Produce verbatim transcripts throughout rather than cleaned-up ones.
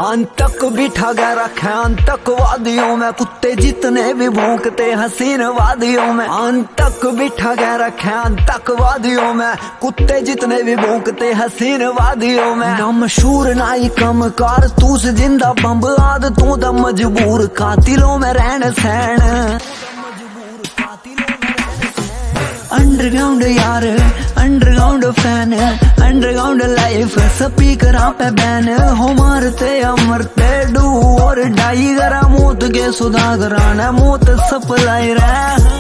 आतंक बिठा गया रखे आतंकवादियों में, कुत्ते जितने भी भौंकते हसीन वादियों में। आतंक बिठा गया रखे आतंकवादियों में, कुत्ते जितने भी भौंकते हसीन वादियों में। ना मशहूर ना ही कम कारतूस जिंदा बम्ब आदतों दा मजबूर कातिलों में रहन सहन। अंडरग्राउंड यार underground fan, underground life speaker पे बैन। हो मारते अमरते डू और डाई करा मौत के सुधागराना मौत सप्लाई रे।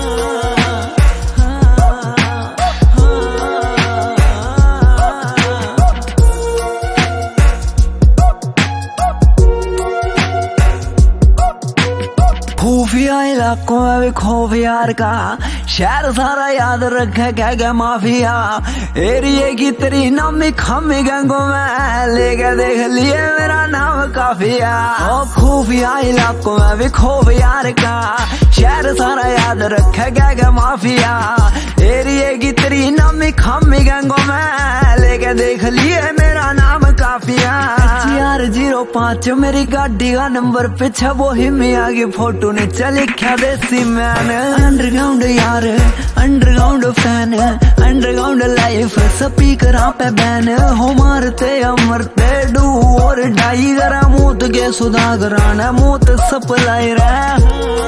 खुफिया इलाकों में भी खौफ यार का, शहर सारा याद रखे क्या क्या माफिया। एरिए की तेरी नामी खामी गंगों में, लेके देख लिए मेरा नाम काफिया। ओ खुफिया इलाकों में भी खौफ यार का, शहर सारा याद रखे क्या क्या माफिया। एरिए की तेरी नामी खामी गंगों में, लेके देख लिए मेरा नाम काफिया। यार जीरो पांच मेरी गाड़ी का नंबर पीछे वो ही मियाँ की फोटो ने चले क्या देसी मैन। अंडरग्राउंड यार underground fan, underground life speaker पे बैन। हो मारते अमरते डू और डाई करा मौत के सुधागराना मौत सप्लाई रे।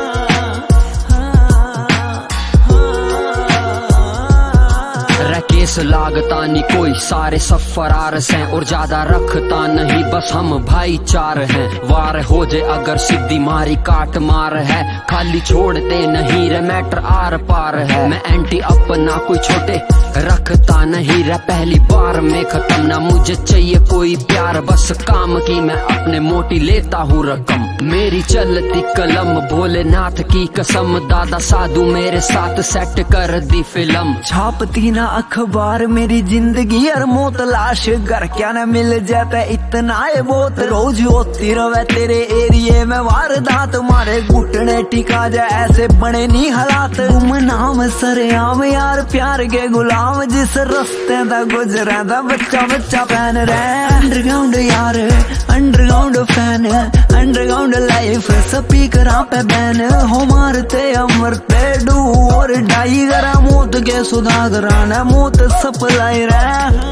केस लागता नहीं कोई सारे सफरार हैं, और ज्यादा रखता नहीं बस हम भाईचार हैं। वार हो जाए अगर सिद्धि मारी काट मार है, खाली छोड़ते नहीं रे मैटर आर पार है। मैं एंटी अपना कोई छोटे रखता नहीं रे, पहली बार में खत्म ना मुझे चाहिए कोई प्यार, बस काम की मैं अपने मोटी लेता हूँ रकम। मेरी चलती कलम भोलेनाथ की कसम, दादा साधु मेरे साथ सेट कर दी फिल्म। छापती ना अखबार मेरी जिंदगी और मौत, लाश घर क्या न मिल जाता इतना ये बहुत। रोज होती रवे तेरे एरिए में वारदात, मारे घुटने टिका जाए ऐसे बने नहीं हालात। तुम नाम सरेआम यार प्यार के गुलाम, जिस रस्ते दा गुजरा दा बच्चा बच्चा पहन रहे। अंडरग्राउंड यार underground fan, underground life speaker पे बैन। हो मारते अमरते डू और डाई करा मौत के सुधागराना मौत सप्लाई रे।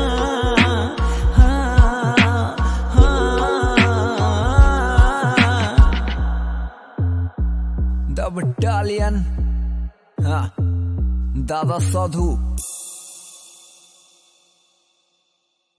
द बटालियन, हाँ दादा साधु।